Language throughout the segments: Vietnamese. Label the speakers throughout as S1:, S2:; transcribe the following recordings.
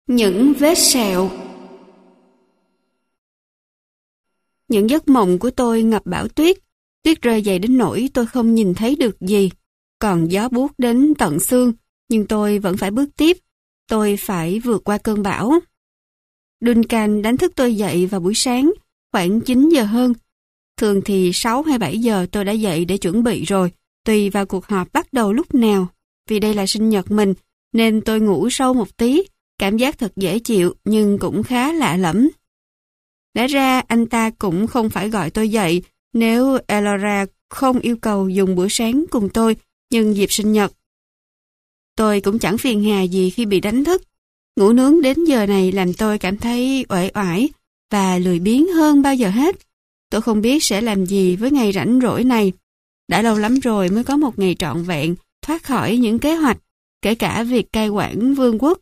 S1: Những vết sẹo. Những giấc mộng của tôi ngập bão tuyết. Tuyết rơi dày đến nỗi tôi không nhìn thấy được gì. Còn gió buốt đến tận xương, nhưng tôi vẫn phải bước tiếp. Tôi phải vượt qua cơn bão. Duncan đánh thức tôi dậy vào buổi sáng, khoảng 9 giờ hơn. Thường thì 6 hay 7 giờ tôi đã dậy để chuẩn bị rồi, tùy vào cuộc họp bắt đầu lúc nào. Vì đây là sinh nhật mình, nên tôi ngủ sâu một tí. Cảm giác thật dễ chịu nhưng cũng khá lạ lẫm. Lẽ ra anh ta cũng không phải gọi tôi dậy nếu Elora không yêu cầu dùng bữa sáng cùng tôi nhân dịp sinh nhật. Tôi cũng chẳng phiền hà gì khi bị đánh thức. Ngủ nướng đến giờ này làm tôi cảm thấy uể oải và lười biếng hơn bao giờ hết. Tôi không biết sẽ làm gì với ngày rảnh rỗi này. Đã lâu lắm rồi mới có một ngày trọn vẹn thoát khỏi những kế hoạch, kể cả việc cai quản vương quốc.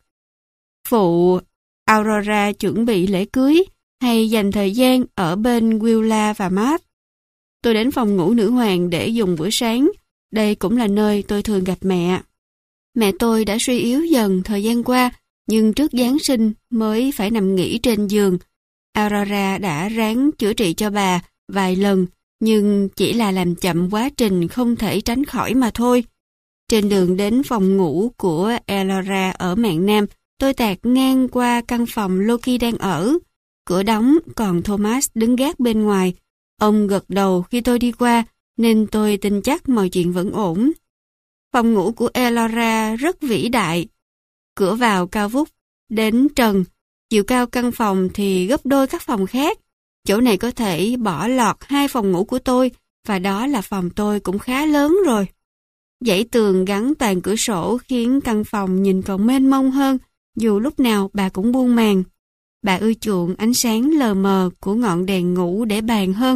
S1: Phụ Aurora chuẩn bị lễ cưới hay dành thời gian ở bên Willa và Matt. Tôi đến phòng ngủ nữ hoàng để dùng bữa sáng. Đây cũng là nơi tôi thường gặp mẹ. Mẹ tôi đã suy yếu dần thời gian qua, nhưng trước Giáng sinh mới phải nằm nghỉ trên giường. Aurora đã ráng chữa trị cho bà vài lần, nhưng chỉ là làm chậm quá trình không thể tránh khỏi mà thôi. Trên đường đến phòng ngủ của Elora ở mạn Nam, tôi tạt ngang qua căn phòng Loki đang ở. Cửa đóng, còn Thomas đứng gác bên ngoài. Ông gật đầu khi tôi đi qua, nên tôi tin chắc mọi chuyện vẫn ổn. Phòng ngủ của Elora rất vĩ đại. Cửa vào cao vút, đến trần. Chiều cao căn phòng thì gấp đôi các phòng khác. Chỗ này có thể bỏ lọt 2 phòng ngủ của tôi, và đó là phòng tôi cũng khá lớn rồi. Dãy tường gắn toàn cửa sổ khiến căn phòng nhìn còn mênh mông hơn, dù lúc nào bà cũng buông màn. Bà ưa chuộng ánh sáng lờ mờ của ngọn đèn ngủ để bàn hơn.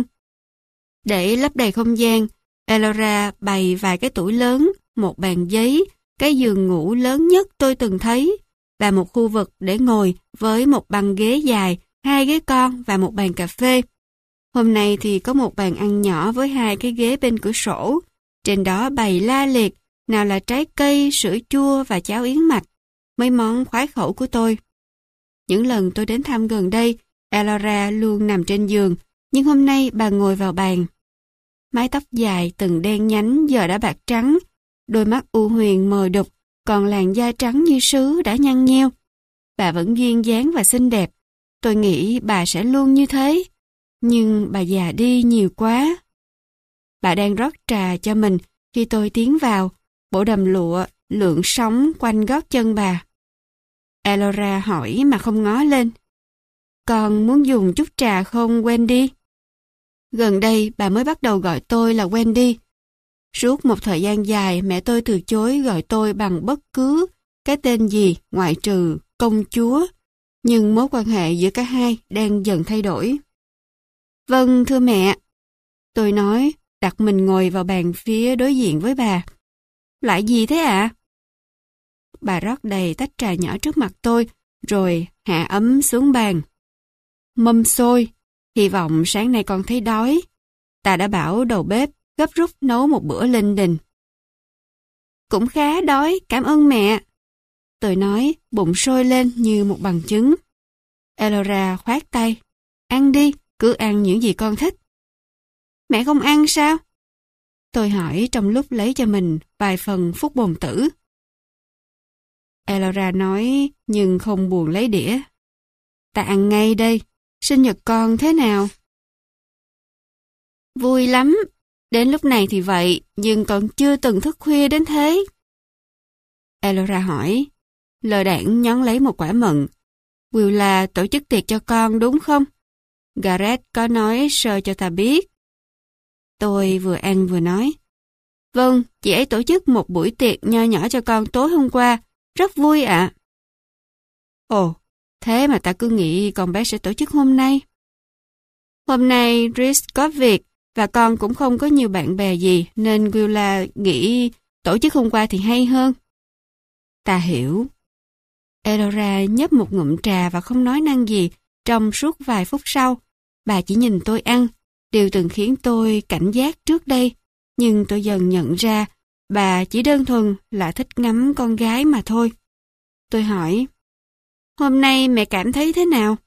S1: Để lấp đầy không gian, Elora bày vài cái tủ lớn, một bàn giấy, cái giường ngủ lớn nhất tôi từng thấy, và một khu vực để ngồi với một băng ghế dài, 2 ghế con và một bàn cà phê. Hôm nay thì có một bàn ăn nhỏ với 2 cái ghế bên cửa sổ. Trên đó bày la liệt, nào là trái cây, sữa chua và cháo yến mạch, mấy món khoái khẩu của tôi. Những lần tôi đến thăm gần đây, Elora luôn nằm trên giường, nhưng hôm nay bà ngồi vào bàn. Mái tóc dài từng đen nhánh giờ đã bạc trắng, đôi mắt u huyền mờ đục, còn làn da trắng như sứ đã nhăn nheo. Bà vẫn duyên dáng và xinh đẹp. Tôi nghĩ bà sẽ luôn như thế, nhưng bà già đi nhiều quá. Bà đang rót trà cho mình khi tôi tiến vào, bộ đầm lụa lượn sóng quanh gót chân bà. Elora hỏi mà không ngó lên. Con muốn dùng chút trà không, Wendy? Gần đây bà mới bắt đầu gọi tôi là Wendy. Suốt một thời gian dài mẹ tôi từ chối gọi tôi bằng bất cứ cái tên gì ngoại trừ công chúa. Nhưng mối quan hệ giữa cả hai đang dần thay đổi. Vâng, thưa mẹ. Tôi nói, đặt mình ngồi vào bàn phía đối diện với bà. Lại gì thế ạ? Bà rót đầy tách trà nhỏ trước mặt tôi, rồi hạ ấm xuống bàn. Mâm xôi, hy vọng sáng nay con thấy đói. Ta đã bảo đầu bếp gấp rút nấu một bữa linh đình. Cũng khá đói, cảm ơn mẹ. Tôi nói, bụng sôi lên như một bằng chứng. Elora khoát tay. Ăn đi, cứ ăn những gì con thích. Mẹ không ăn sao? Tôi hỏi trong lúc lấy cho mình vài phần phúc bồn tử. Elora nói nhưng không buồn lấy đĩa. Ta ăn ngay đây, sinh nhật con thế nào? Vui lắm, đến lúc này thì vậy, nhưng còn chưa từng thức khuya đến thế. Elora hỏi, lơ đãng nhón lấy một quả mận. Willa tổ chức tiệc cho con đúng không? Gareth có nói sơ cho ta biết. Tôi vừa ăn vừa nói. Vâng, chị ấy tổ chức một buổi tiệc nho nhỏ cho con tối hôm qua. Rất vui ạ. Ồ, thế mà ta cứ nghĩ con bé sẽ tổ chức hôm nay. Hôm nay Rhys có việc và con cũng không có nhiều bạn bè gì nên Willa nghĩ tổ chức hôm qua thì hay hơn. Ta hiểu. Elora nhấp một ngụm trà và không nói năng gì trong suốt vài phút sau. Bà chỉ nhìn tôi ăn, điều từng khiến tôi cảnh giác trước đây. Nhưng tôi dần nhận ra bà chỉ đơn thuần là thích ngắm con gái mà thôi. Tôi hỏi, Hôm nay mẹ cảm thấy thế nào?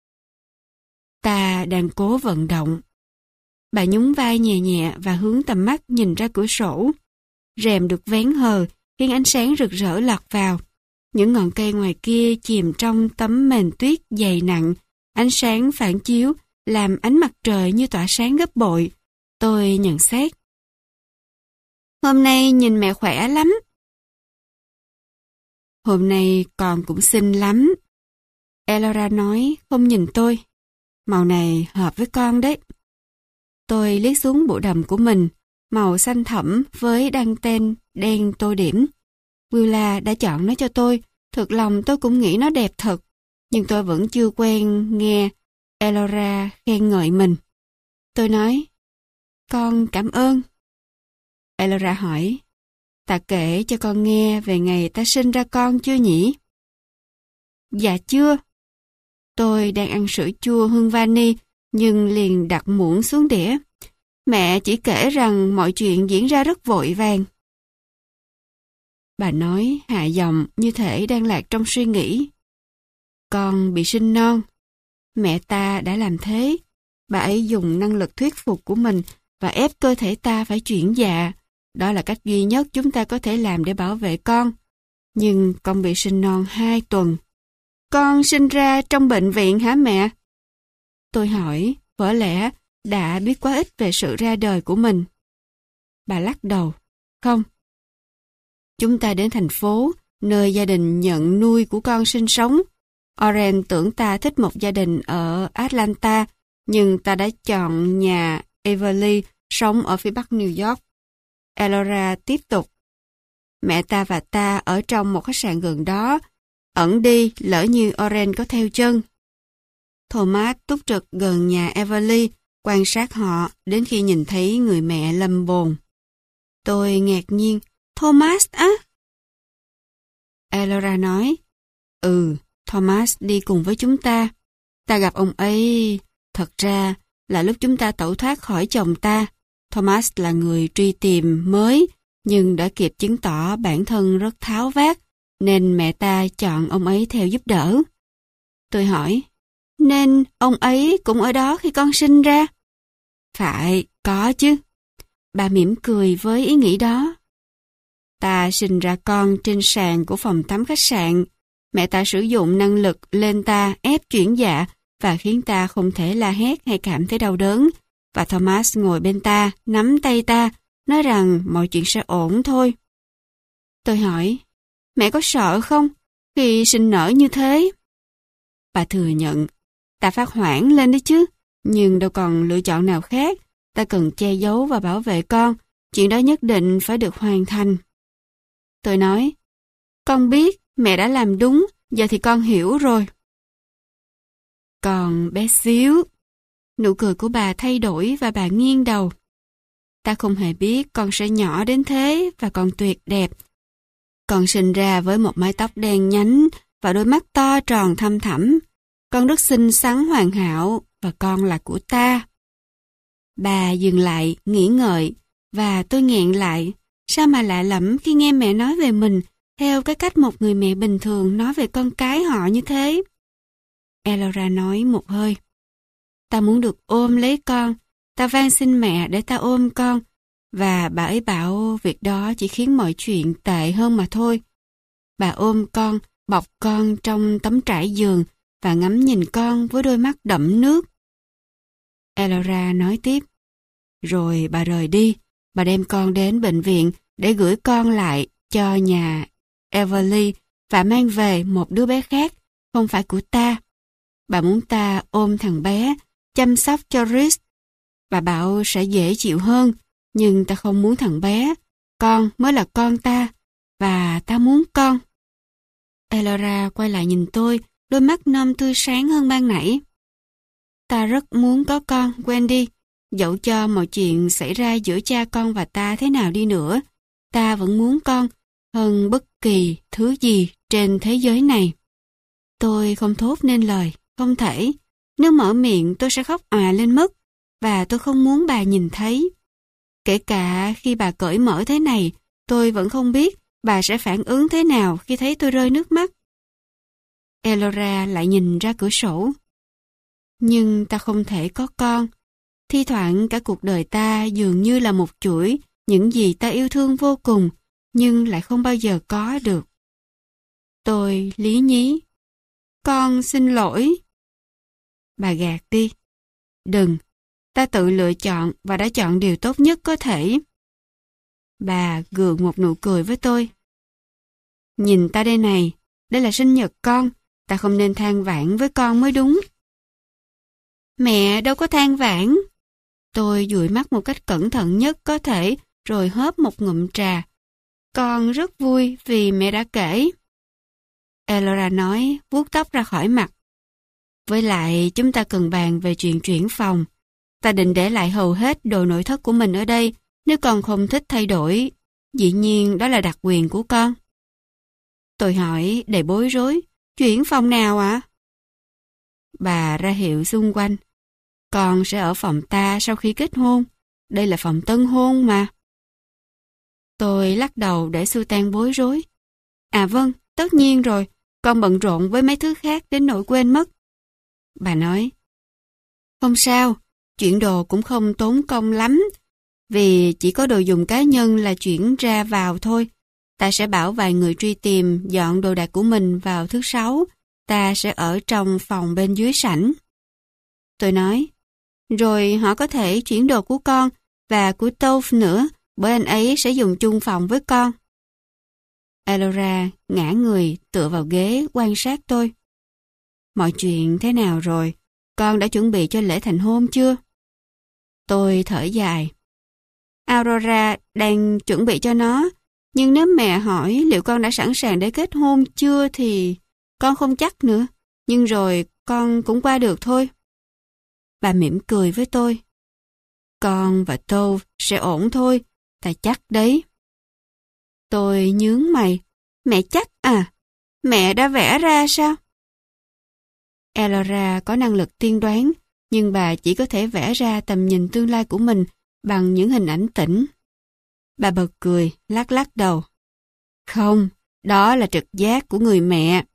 S1: Ta đang cố vận động. Bà nhún vai nhẹ nhẹ và hướng tầm mắt nhìn ra cửa sổ. Rèm được vén hờ, khiến ánh sáng rực rỡ lọt vào. Những ngọn cây ngoài kia chìm trong tấm mền tuyết dày nặng. Ánh sáng phản chiếu, làm ánh mặt trời như tỏa sáng gấp bội. Tôi nhận xét. Hôm nay nhìn mẹ khỏe lắm. Hôm nay con cũng xinh lắm. Elora nói, không nhìn tôi. Màu này hợp với con đấy. Tôi liếc xuống bộ đầm của mình, màu xanh thẫm với đăng ten đen tô điểm. Willa đã chọn nó cho tôi, thực lòng tôi cũng nghĩ nó đẹp thật, nhưng tôi vẫn chưa quen nghe Elora khen ngợi mình. Tôi nói, con cảm ơn. Elora hỏi, ta kể cho con nghe về ngày ta sinh ra con chưa nhỉ? Dạ chưa. Tôi đang ăn sữa chua hương vani, nhưng liền đặt muỗng xuống đĩa. Mẹ chỉ kể rằng mọi chuyện diễn ra rất vội vàng. Bà nói hạ giọng như thể đang lạc trong suy nghĩ. Con bị sinh non. Mẹ ta đã làm thế. Bà ấy dùng năng lực thuyết phục của mình và ép cơ thể ta phải chuyển dạ. Đó là cách duy nhất chúng ta có thể làm để bảo vệ con. Nhưng con bị sinh non 2 tuần. Con sinh ra trong bệnh viện hả mẹ? Tôi hỏi, vỡ lẽ đã biết quá ít về sự ra đời của mình. Bà lắc đầu. Không. Chúng ta đến thành phố, nơi gia đình nhận nuôi của con sinh sống. Oren tưởng ta thích một gia đình ở Atlanta, nhưng ta đã chọn nhà Everly sống ở phía bắc New York. Elora tiếp tục. Mẹ ta và ta ở trong một khách sạn gần đó, ẩn đi lỡ như Oren có theo chân. Thomas túc trực gần nhà Everly, quan sát họ đến khi nhìn thấy người mẹ lâm bồn. Tôi ngạc nhiên, Thomas á? Elora nói, Thomas đi cùng với chúng ta. Ta gặp ông ấy, thật ra là lúc chúng ta tẩu thoát khỏi chồng ta. Thomas là người truy tìm mới, nhưng đã kịp chứng tỏ bản thân rất tháo vát, nên mẹ ta chọn ông ấy theo giúp đỡ. Tôi hỏi, nên ông ấy cũng ở đó khi con sinh ra? Phải, có chứ. Bà mỉm cười với ý nghĩ đó. Ta sinh ra con trên sàn của phòng tắm khách sạn. Mẹ ta sử dụng năng lực lên ta ép chuyển dạ và khiến ta không thể la hét hay cảm thấy đau đớn. Và Thomas ngồi bên ta, nắm tay ta, nói rằng mọi chuyện sẽ ổn thôi. Tôi hỏi, mẹ có sợ không khi sinh nở như thế? Bà thừa nhận, ta phát hoảng lên đấy chứ, nhưng đâu còn lựa chọn nào khác. Ta cần che giấu và bảo vệ con, chuyện đó nhất định phải được hoàn thành. Tôi nói, con biết mẹ đã làm đúng, giờ thì con hiểu rồi. Còn bé xíu. Nụ cười của bà thay đổi và bà nghiêng đầu. Ta không hề biết con sẽ nhỏ đến thế và còn tuyệt đẹp. Con sinh ra với một mái tóc đen nhánh và đôi mắt to tròn thăm thẳm. Con rất xinh xắn hoàn hảo và con là của ta. Bà dừng lại, nghĩ ngợi và tôi nghẹn lại. Sao mà lạ lẫm khi nghe mẹ nói về mình theo cái cách một người mẹ bình thường nói về con cái họ như thế. Elora nói một hơi. Ta muốn được ôm lấy con. Ta van xin mẹ để ta ôm con. Và bà ấy bảo việc đó chỉ khiến mọi chuyện tệ hơn mà thôi. Bà ôm con, bọc con trong tấm trải giường và ngắm nhìn con với đôi mắt đẫm nước. Elora nói tiếp. Rồi bà rời đi. Bà đem con đến bệnh viện để gửi con lại cho nhà Everly và mang về một đứa bé khác, không phải của ta. Bà muốn ta ôm thằng bé, chăm sóc cho Rhys. Bà bảo sẽ dễ chịu hơn, nhưng ta không muốn thằng bé. Con mới là con ta, và ta muốn con. Elora quay lại nhìn tôi, đôi mắt nôm tươi sáng hơn ban nãy. Ta rất muốn có con, Wendy. Dẫu cho mọi chuyện xảy ra giữa cha con và ta thế nào đi nữa, ta vẫn muốn con hơn bất kỳ thứ gì trên thế giới này. Tôi không thốt nên lời, không thể. Nếu mở miệng tôi sẽ khóc òa lên mất, và tôi không muốn bà nhìn thấy. Kể cả khi bà cởi mở thế này, tôi vẫn không biết bà sẽ phản ứng thế nào khi thấy tôi rơi nước mắt. Elora lại nhìn ra cửa sổ. Nhưng ta không thể có con. Thi thoảng cả cuộc đời ta dường như là một chuỗi những gì ta yêu thương vô cùng, nhưng lại không bao giờ có được. Tôi lý nhí. Con xin lỗi. Bà gạt đi. Đừng, ta tự lựa chọn và đã chọn điều tốt nhất có thể. Bà gượng một nụ cười với tôi. Nhìn ta đây này, đây là sinh nhật con, ta không nên than vãn với con mới đúng. Mẹ đâu có than vãn. Tôi dụi mắt một cách cẩn thận nhất có thể, rồi hớp một ngụm trà. Con rất vui vì mẹ đã kể. Elora nói, vuốt tóc ra khỏi mặt. Với lại, chúng ta cần bàn về chuyện chuyển phòng. Ta định để lại hầu hết đồ nội thất của mình ở đây, nếu con không thích thay đổi. Dĩ nhiên, đó là đặc quyền của con. Tôi hỏi, đầy bối rối, chuyển phòng nào ạ? Bà ra hiệu xung quanh. Con sẽ ở phòng ta sau khi kết hôn. Đây là phòng tân hôn mà. Tôi lắc đầu để xua tan bối rối. À vâng, tất nhiên rồi, con bận rộn với mấy thứ khác đến nỗi quên mất. Bà nói, không sao, chuyển đồ cũng không tốn công lắm, vì chỉ có đồ dùng cá nhân là chuyển ra vào thôi. Ta sẽ bảo vài người truy tìm dọn đồ đạc của mình vào thứ Sáu, ta sẽ ở trong phòng bên dưới sảnh. Tôi nói, rồi họ có thể chuyển đồ của con và của Tove nữa, bởi anh ấy sẽ dùng chung phòng với con. Elora ngã người tựa vào ghế quan sát tôi. Mọi chuyện thế nào rồi? Con đã chuẩn bị cho lễ thành hôn chưa? Tôi thở dài. Aurora đang chuẩn bị cho nó, nhưng nếu mẹ hỏi liệu con đã sẵn sàng để kết hôn chưa thì con không chắc nữa, nhưng rồi con cũng qua được thôi. Bà mỉm cười với tôi. Con và Tove sẽ ổn thôi, ta chắc đấy. Tôi nhướng mày. Mẹ chắc à? Mẹ đã vẽ ra sao? Elora có năng lực tiên đoán, nhưng bà chỉ có thể vẽ ra tầm nhìn tương lai của mình bằng những hình ảnh tĩnh. Bà bật cười, lắc lắc đầu. Không, đó là trực giác của người mẹ.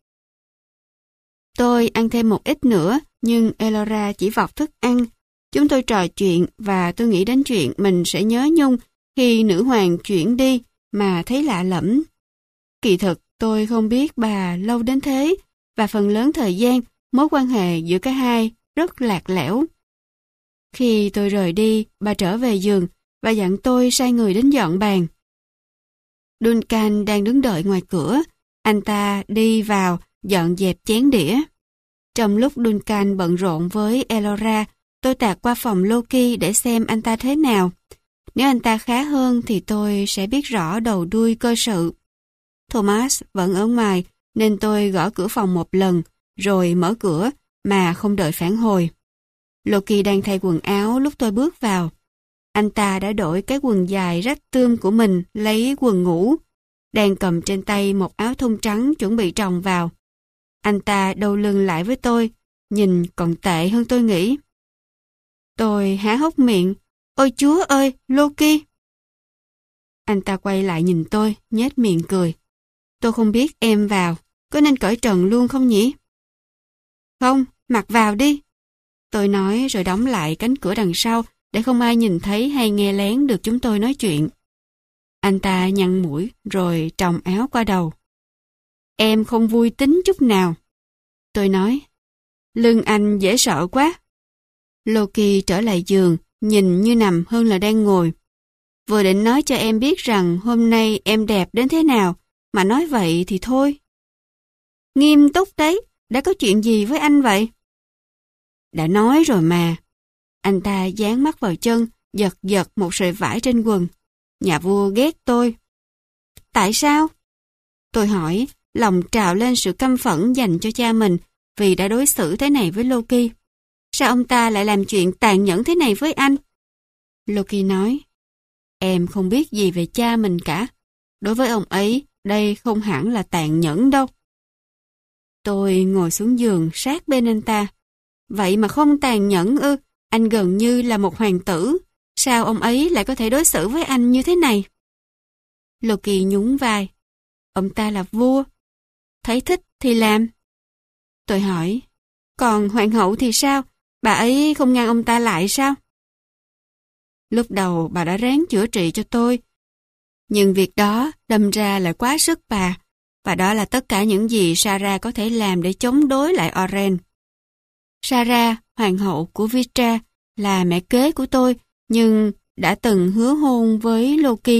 S1: Tôi ăn thêm một ít nữa, nhưng Elora chỉ vọt thức ăn. Chúng tôi trò chuyện và tôi nghĩ đến chuyện mình sẽ nhớ nhung khi nữ hoàng chuyển đi mà thấy lạ lẫm. Kỳ thực tôi không biết bà lâu đến thế và phần lớn thời gian mối quan hệ giữa cả hai rất lạc lẽo. Khi tôi rời đi, bà trở về giường và dặn tôi sai người đến dọn bàn. Duncan đang đứng đợi ngoài cửa. Anh ta đi vào dọn dẹp chén đĩa. Trong lúc Duncan bận rộn với Elora, tôi tạt qua phòng Loki để xem anh ta thế nào. Nếu anh ta khá hơn thì tôi sẽ biết rõ đầu đuôi cơ sự. Thomas vẫn ở ngoài nên tôi gõ cửa phòng một lần rồi mở cửa mà không đợi phản hồi. Loki đang thay quần áo lúc tôi bước vào. Anh ta đã đổi cái quần dài rách tươm của mình lấy quần ngủ, đang cầm trên tay một áo thun trắng chuẩn bị tròng vào. Anh ta đầu lưng lại với tôi, nhìn còn tệ hơn tôi nghĩ. Tôi há hốc miệng. Ôi Chúa ơi, Loki! Anh ta quay lại nhìn tôi, nhếch miệng cười. Tôi không biết em vào, có nên cởi trần luôn không nhỉ? Không, mặc vào đi. Tôi nói rồi đóng lại cánh cửa đằng sau để không ai nhìn thấy hay nghe lén được chúng tôi nói chuyện. Anh ta nhăn mũi rồi tròng áo qua đầu. Em không vui tính chút nào. Tôi nói, lưng anh dễ sợ quá. Loki trở lại giường, nhìn như nằm hơn là đang ngồi. Vừa định nói cho em biết rằng hôm nay em đẹp đến thế nào, mà nói vậy thì thôi. Nghiêm túc đấy, đã có chuyện gì với anh vậy? Đã nói rồi mà. Anh ta dán mắt vào chân, giật giật một sợi vải trên quần. Nhà vua ghét tôi. Tại sao? Tôi hỏi, lòng trào lên sự căm phẫn dành cho cha mình vì đã đối xử thế này với Loki. Sao ông ta lại làm chuyện tàn nhẫn thế này với anh? Loki nói, em không biết gì về cha mình cả. Đối với ông ấy, đây không hẳn là tàn nhẫn đâu. Tôi ngồi xuống giường sát bên anh ta. Vậy mà không tàn nhẫn ư? Anh gần như là một hoàng tử. Sao ông ấy lại có thể đối xử với anh như thế này? Loki nhún vai. Ông ta là vua. Thấy thích thì làm. Tôi hỏi, còn hoàng hậu thì sao? Bà ấy không ngăn ông ta lại sao? Lúc đầu bà đã ráng chữa trị cho tôi, nhưng việc đó đâm ra lại quá sức bà, và đó là tất cả những gì Sarah có thể làm để chống đối lại Oren. Sarah, hoàng hậu của Vitra, là mẹ kế của tôi, nhưng đã từng hứa hôn với Loki.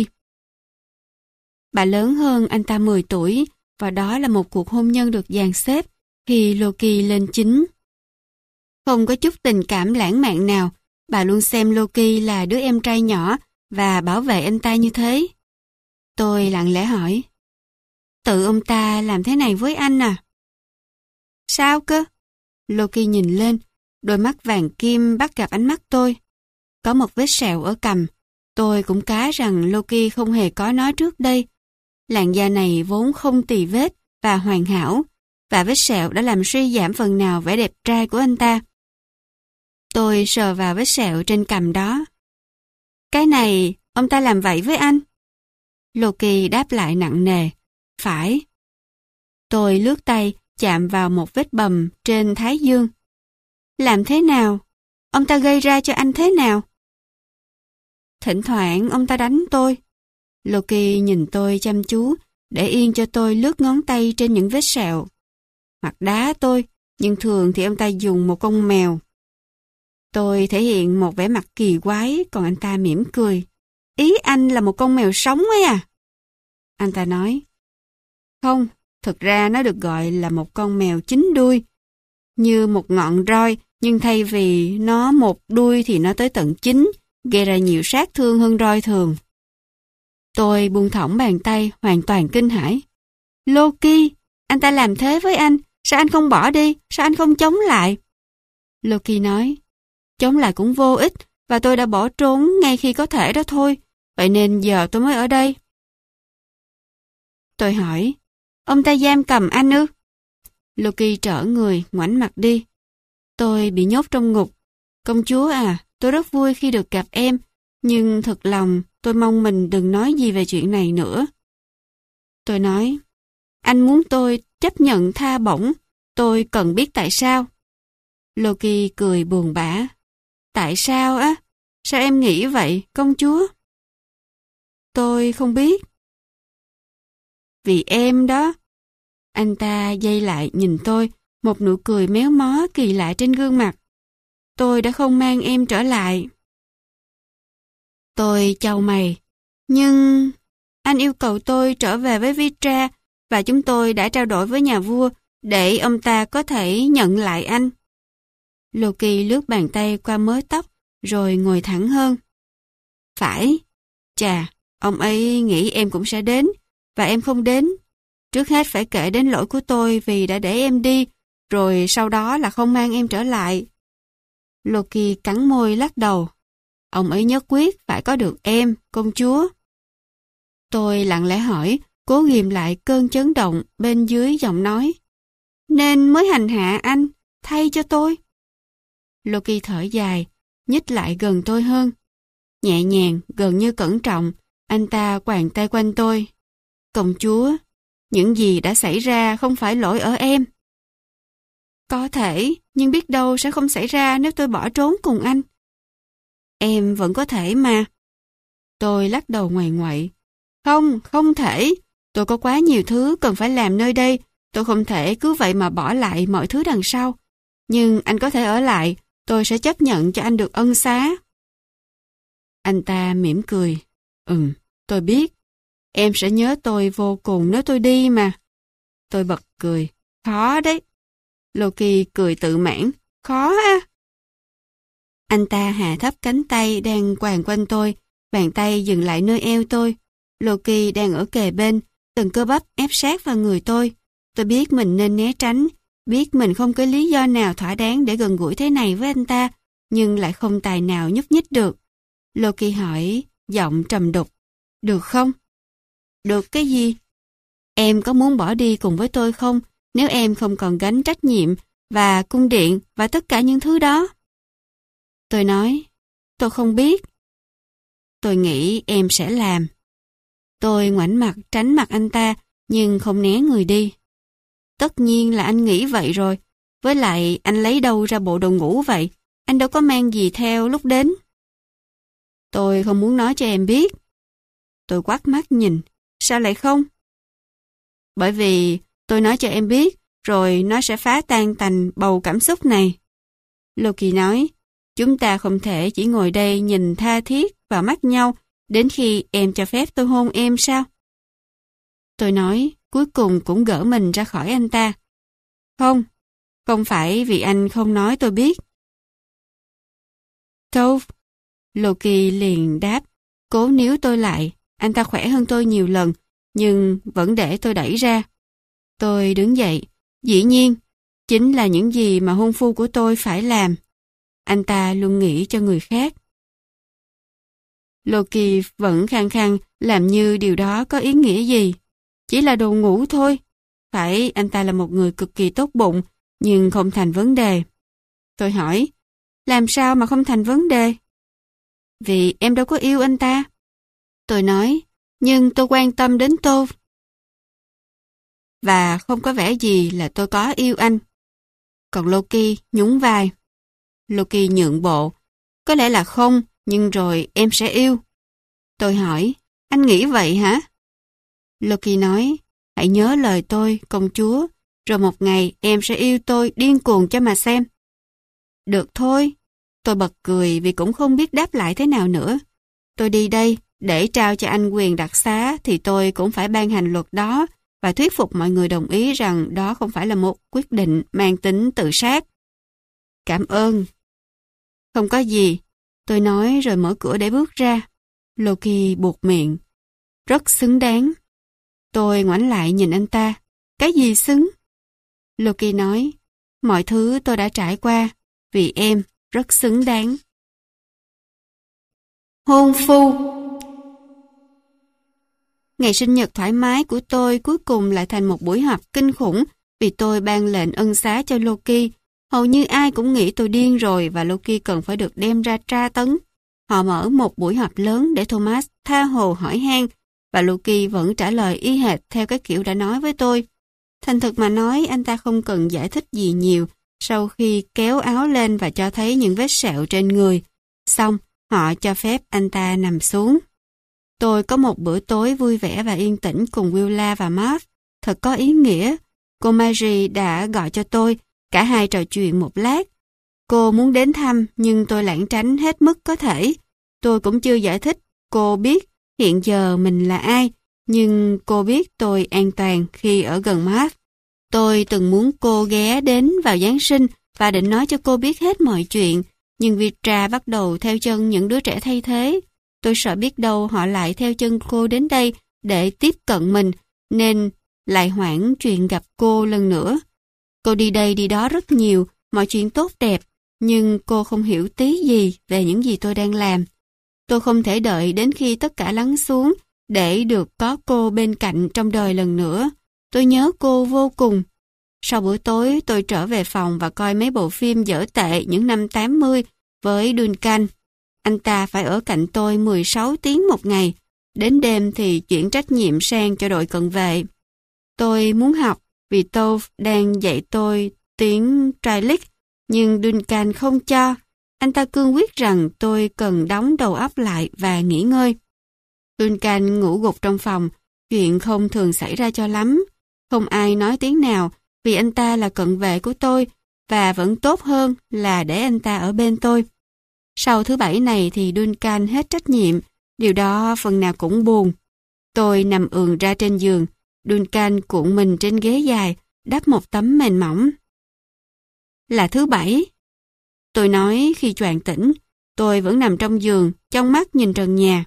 S1: Bà lớn hơn anh ta 10 tuổi, và đó là một cuộc hôn nhân được dàn xếp khi Loki lên chính. Không có chút tình cảm lãng mạn nào, bà luôn xem Loki là đứa em trai nhỏ và bảo vệ anh ta như thế. Tôi lặng lẽ hỏi, tự ông ta làm thế này với anh à? Sao cơ? Loki nhìn lên, đôi mắt vàng kim bắt gặp ánh mắt tôi. Có một vết sẹo ở cằm. Tôi cũng cá rằng Loki không hề có nó trước đây. Làn da này vốn không tì vết và hoàn hảo, và vết sẹo đã làm suy giảm phần nào vẻ đẹp trai của anh ta. Tôi sờ vào vết sẹo trên cằm đó. Cái này, ông ta làm vậy với anh? Loki đáp lại nặng nề. Phải. Tôi lướt tay chạm vào một vết bầm trên thái dương. Làm thế nào? Ông ta gây ra cho anh thế nào? Thỉnh thoảng ông ta đánh tôi. Loki nhìn tôi chăm chú, để yên cho tôi lướt ngón tay trên những vết sẹo. Hoặc đá tôi, nhưng thường thì ông ta dùng một con mèo. Tôi thể hiện một vẻ mặt kỳ quái, còn anh ta mỉm cười. Ý anh là một con mèo sống ấy à? Anh ta nói. Không, thực ra nó được gọi là một con mèo chín đuôi, như một ngọn roi, nhưng thay vì nó một đuôi thì nó tới tận 9, gây ra nhiều sát thương hơn roi thường. Tôi buông thõng bàn tay, hoàn toàn kinh hãi. Loki, anh ta làm thế với anh, sao anh không bỏ đi, sao anh không chống lại? Loki nói, chống lại cũng vô ích, và tôi đã bỏ trốn ngay khi có thể đó thôi, vậy nên giờ tôi mới ở đây. Tôi hỏi, ông ta giam cầm anh ư? Loki trở người, ngoảnh mặt đi. Tôi bị nhốt trong ngục. Công chúa à, tôi rất vui khi được gặp em, nhưng thật lòng tôi mong mình đừng nói gì về chuyện này nữa. Tôi nói, anh muốn tôi chấp nhận tha bổng, tôi cần biết tại sao. Loki cười buồn bã. Tại sao á? Sao em nghĩ vậy, công chúa? Tôi không biết. Vì em đó. Anh ta giây lại nhìn tôi, một nụ cười méo mó kỳ lạ trên gương mặt. Tôi đã không mang em trở lại. Tôi chau mày. Nhưng anh yêu cầu tôi trở về với Vitra, và chúng tôi đã trao đổi với nhà vua để ông ta có thể nhận lại anh. Loki lướt bàn tay qua mớ tóc rồi ngồi thẳng hơn. Phải. Chà, ông ấy nghĩ em cũng sẽ đến, và em không đến. Trước hết phải kể đến lỗi của tôi vì đã để em đi, rồi sau đó là không mang em trở lại. Loki cắn môi lắc đầu. Ông ấy nhất quyết phải có được em, công chúa. Tôi lặng lẽ hỏi, cố ghìm lại cơn chấn động bên dưới giọng nói. Nên mới hành hạ anh, thay cho tôi. Loki thở dài, nhích lại gần tôi hơn. Nhẹ nhàng, gần như cẩn trọng, anh ta quàng tay quanh tôi. Công chúa, những gì đã xảy ra không phải lỗi ở em. Có thể, nhưng biết đâu sẽ không xảy ra nếu tôi bỏ trốn cùng anh. Em vẫn có thể mà. Tôi lắc đầu ngoại ngoại. Không, không thể. Tôi có quá nhiều thứ cần phải làm nơi đây. Tôi không thể cứ vậy mà bỏ lại mọi thứ đằng sau. Nhưng anh có thể ở lại. Tôi sẽ chấp nhận cho anh được ân xá. Anh ta mỉm cười. Tôi biết. Em sẽ nhớ tôi vô cùng nếu tôi đi mà. Tôi bật cười. Khó đấy. Loki cười tự mãn. Khó á. Anh ta hạ thấp cánh tay đang quàng quanh tôi. Bàn tay dừng lại nơi eo tôi. Loki đang ở kề bên. Từng cơ bắp ép sát vào người tôi. Tôi biết mình nên né tránh. Biết mình không có lý do nào thỏa đáng để gần gũi thế này với anh ta. Nhưng lại không tài nào nhúc nhích được. Loki hỏi, giọng trầm đục. Được không? Được cái gì? Em có muốn bỏ đi cùng với tôi không? Nếu em không còn gánh trách nhiệm và cung điện và tất cả những thứ đó. Tôi nói, tôi không biết. Tôi nghĩ em sẽ làm. Tôi ngoảnh mặt tránh mặt anh ta, nhưng không né người đi. Tất nhiên là anh nghĩ vậy rồi. Với lại anh lấy đâu ra bộ đồ ngủ vậy? Anh đâu có mang gì theo lúc đến. Tôi không muốn nói cho em biết. Tôi quát mắt nhìn. Sao lại không? Bởi vì tôi nói cho em biết, rồi nó sẽ phá tan tành bầu cảm xúc này. Loki nói, chúng ta không thể chỉ ngồi đây nhìn tha thiết vào mắt nhau đến khi em cho phép tôi hôn em sao? Tôi nói, cuối cùng cũng gỡ mình ra khỏi anh ta. Không phải vì anh không nói tôi biết. Tove, Loki liền đáp, cố níu tôi lại. Anh ta khỏe hơn tôi nhiều lần, nhưng vẫn để tôi đẩy ra. Tôi đứng dậy. Dĩ nhiên, chính là những gì mà hôn phu của tôi phải làm. Anh ta luôn nghĩ cho người khác. Loki vẫn khăng khăng làm như điều đó có ý nghĩa gì. Chỉ là đồ ngủ thôi. Phải, anh ta là một người cực kỳ tốt bụng, nhưng không thành vấn đề. Tôi hỏi, làm sao mà không thành vấn đề? Vì em đâu có yêu anh ta. Tôi nói, nhưng tôi quan tâm đến Tove. Và không có vẻ gì là tôi có yêu anh. Còn Loki nhún vai. Loki nhượng bộ. Có lẽ là không, nhưng rồi em sẽ yêu. Tôi hỏi, anh nghĩ vậy hả? Loki nói, hãy nhớ lời tôi, công chúa, rồi một ngày em sẽ yêu tôi điên cuồng cho mà xem. Được thôi. Tôi bật cười vì cũng không biết đáp lại thế nào nữa. Tôi đi đây, để trao cho anh quyền đặc xá thì tôi cũng phải ban hành luật đó và thuyết phục mọi người đồng ý rằng đó không phải là một quyết định mang tính tự sát. Cảm ơn. Không có gì. Tôi nói rồi mở cửa để bước ra. Loki buột miệng. Rất xứng đáng. Tôi ngoảnh lại nhìn anh ta. Cái gì xứng? Loki nói, mọi thứ tôi đã trải qua, vì em rất xứng đáng. Hôn phu. Ngày sinh nhật thoải mái của tôi cuối cùng lại thành một buổi họp kinh khủng vì tôi ban lệnh ân xá cho Loki. Hầu như ai cũng nghĩ tôi điên rồi và Loki cần phải được đem ra tra tấn. Họ mở một buổi họp lớn để Thomas tha hồ hỏi han và Loki vẫn trả lời y hệt theo cái kiểu đã nói với tôi. Thành thực mà nói, anh ta không cần giải thích gì nhiều sau khi kéo áo lên và cho thấy những vết sẹo trên người. Xong, họ cho phép anh ta nằm xuống. Tôi có một bữa tối vui vẻ và yên tĩnh cùng Willa và Marv. Thật có ý nghĩa. Cô Mary đã gọi cho tôi. Cả hai trò chuyện một lát. Cô muốn đến thăm nhưng tôi lảng tránh hết mức có thể. Tôi cũng chưa giải thích. Cô biết hiện giờ mình là ai. Nhưng cô biết tôi an toàn khi ở gần Marv. Tôi từng muốn cô ghé đến vào Giáng sinh và định nói cho cô biết hết mọi chuyện. Nhưng Vitra bắt đầu theo chân những đứa trẻ thay thế. Tôi sợ biết đâu họ lại theo chân cô đến đây để tiếp cận mình, nên lại hoãn chuyện gặp cô lần nữa. Cô đi đây đi đó rất nhiều, mọi chuyện tốt đẹp, nhưng cô không hiểu tí gì về những gì tôi đang làm. Tôi không thể đợi đến khi tất cả lắng xuống để được có cô bên cạnh trong đời lần nữa. Tôi nhớ cô vô cùng. Sau bữa tối, tôi trở về phòng và coi mấy bộ phim dở tệ những năm 80 với Duncan. Anh ta phải ở cạnh tôi 16 tiếng một ngày. Đến đêm thì chuyển trách nhiệm sang cho đội cận vệ. Tôi muốn học vì Tove đang dạy tôi tiếng Gaelic, nhưng Duncan không cho. Anh ta cương quyết rằng tôi cần đóng đầu óc lại và nghỉ ngơi. Duncan ngủ gục trong phòng, chuyện không thường xảy ra cho lắm. Không ai nói tiếng nào vì anh ta là cận vệ của tôi và vẫn tốt hơn là để anh ta ở bên tôi. Sau thứ Bảy này thì Duncan hết trách nhiệm, điều đó phần nào cũng buồn. Tôi nằm ườn ra trên giường, Duncan cuộn mình trên ghế dài, đắp một tấm mền mỏng. Là thứ Bảy. Tôi nói khi choàng tỉnh, tôi vẫn nằm trong giường, trong mắt nhìn trần nhà.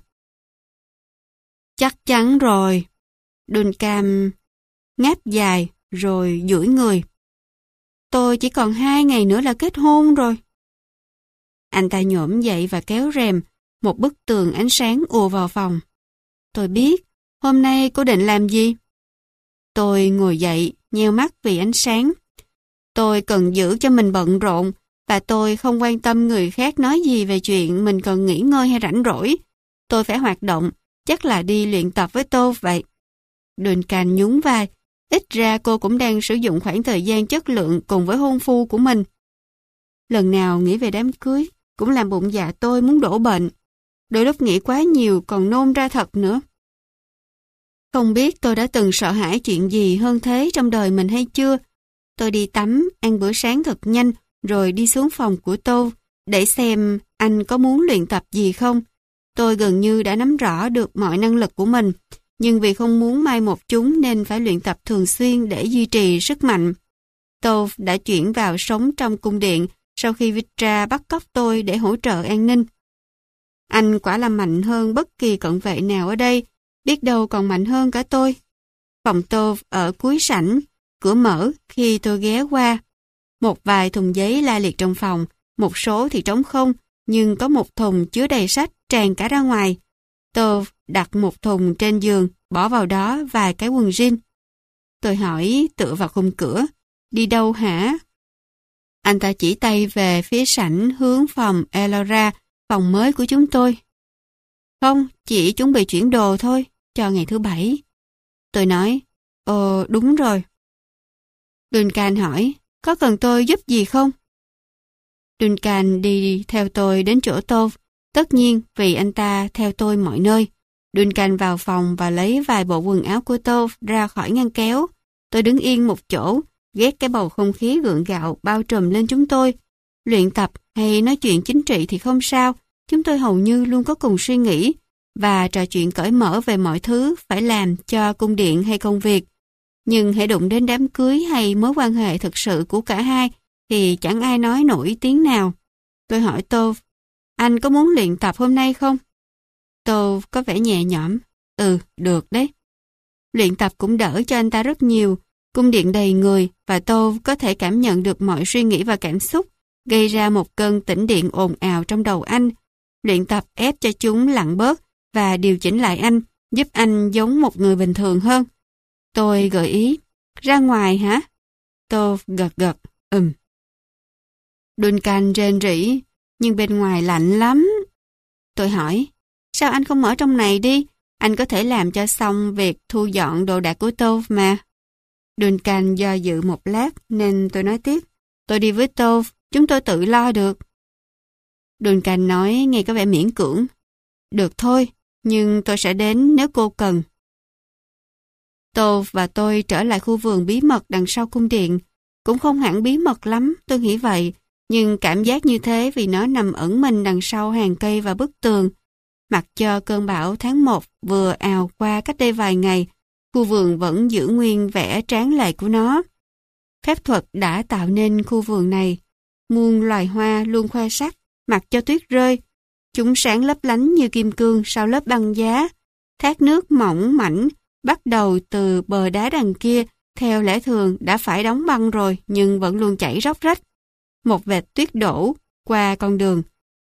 S1: Chắc chắn rồi. Duncan ngáp dài rồi duỗi người. Tôi chỉ còn 2 ngày nữa là kết hôn rồi. Anh ta nhổm dậy và kéo rèm, một bức tường ánh sáng ùa vào phòng. Tôi biết, hôm nay cô định làm gì? Tôi ngồi dậy, nheo mắt vì ánh sáng. Tôi cần giữ cho mình bận rộn, và tôi không quan tâm người khác nói gì về chuyện mình cần nghỉ ngơi hay rảnh rỗi. Tôi phải hoạt động, chắc là đi luyện tập với Tove vậy. Duncan nhún vai. Ít ra cô cũng đang sử dụng khoảng thời gian chất lượng cùng với hôn phu của mình. Lần nào nghĩ về đám cưới, cũng làm bụng dạ tôi muốn đổ bệnh. Đôi lúc nghĩ quá nhiều còn nôn ra thật nữa. Không biết tôi đã từng sợ hãi chuyện gì hơn thế trong đời mình hay chưa. Tôi đi tắm, ăn bữa sáng thật nhanh, rồi đi xuống phòng của Tô để xem anh có muốn luyện tập gì không. Tôi gần như đã nắm rõ được mọi năng lực của mình, nhưng vì không muốn mai một chúng nên phải luyện tập thường xuyên để duy trì sức mạnh. Tô đã chuyển vào sống trong cung điện sau khi Vitra bắt cóc tôi để hỗ trợ an ninh. Anh quả là mạnh hơn bất kỳ cận vệ nào ở đây, biết đâu còn mạnh hơn cả tôi. Phòng Tô ở cuối sảnh, cửa mở khi tôi ghé qua. Một vài thùng giấy la liệt trong phòng, một số thì trống không, nhưng có một thùng chứa đầy sách tràn cả ra ngoài. Tô đặt một thùng trên giường, bỏ vào đó vài cái quần jean. Tôi hỏi tựa vào khung cửa, đi đâu hả? Anh ta chỉ tay về phía sảnh hướng phòng Elora, phòng mới của chúng tôi. Không, chỉ chuẩn bị chuyển đồ thôi, cho ngày thứ Bảy. Tôi nói, đúng rồi. Duncan hỏi, có cần tôi giúp gì không? Duncan đi theo tôi đến chỗ Tô, tất nhiên vì anh ta theo tôi mọi nơi. Duncan vào phòng và lấy vài bộ quần áo của Tô ra khỏi ngăn kéo. Tôi đứng yên một chỗ, ghét cái bầu không khí gượng gạo bao trùm lên chúng tôi. Luyện tập hay nói chuyện chính trị thì không sao, chúng tôi hầu như luôn có cùng suy nghĩ và trò chuyện cởi mở về mọi thứ phải làm cho cung điện hay công việc. Nhưng hãy đụng đến đám cưới hay mối quan hệ thực sự của cả hai thì chẳng ai nói nổi tiếng nào. Tôi hỏi Tô, anh có muốn luyện tập hôm nay không? Tô có vẻ nhẹ nhõm, được đấy. Luyện tập cũng đỡ cho anh ta rất nhiều. Cung điện đầy người và Tô có thể cảm nhận được mọi suy nghĩ và cảm xúc, gây ra một cơn tĩnh điện ồn ào trong đầu anh. Luyện tập ép cho chúng lặng bớt và điều chỉnh lại anh, giúp anh giống một người bình thường hơn. Tôi gợi ý, ra ngoài hả? Tô gật gật, Duncan rên rỉ, nhưng bên ngoài lạnh lắm. Tôi hỏi, sao anh không ở trong này đi? Anh có thể làm cho xong việc thu dọn đồ đạc của Tô mà. Duncan do dự một lát nên tôi nói tiếp, tôi đi với Tô, chúng tôi tự lo được. Duncan nói nghe có vẻ miễn cưỡng. Được thôi, nhưng tôi sẽ đến nếu cô cần. Tô và tôi trở lại khu vườn bí mật đằng sau cung điện. Cũng không hẳn bí mật lắm, tôi nghĩ vậy, nhưng cảm giác như thế vì nó nằm ẩn mình đằng sau hàng cây và bức tường. Mặc cho cơn bão tháng 1 vừa ào qua cách đây vài ngày, khu vườn vẫn giữ nguyên vẻ tráng lệ của nó. Phép thuật đã tạo nên khu vườn này. Muôn loài hoa luôn khoe sắc, mặc cho tuyết rơi. Chúng sáng lấp lánh như kim cương sau lớp băng giá. Thác nước mỏng mảnh, bắt đầu từ bờ đá đằng kia, theo lẽ thường đã phải đóng băng rồi nhưng vẫn luôn chảy róc rách. Một vệt tuyết đổ qua con đường.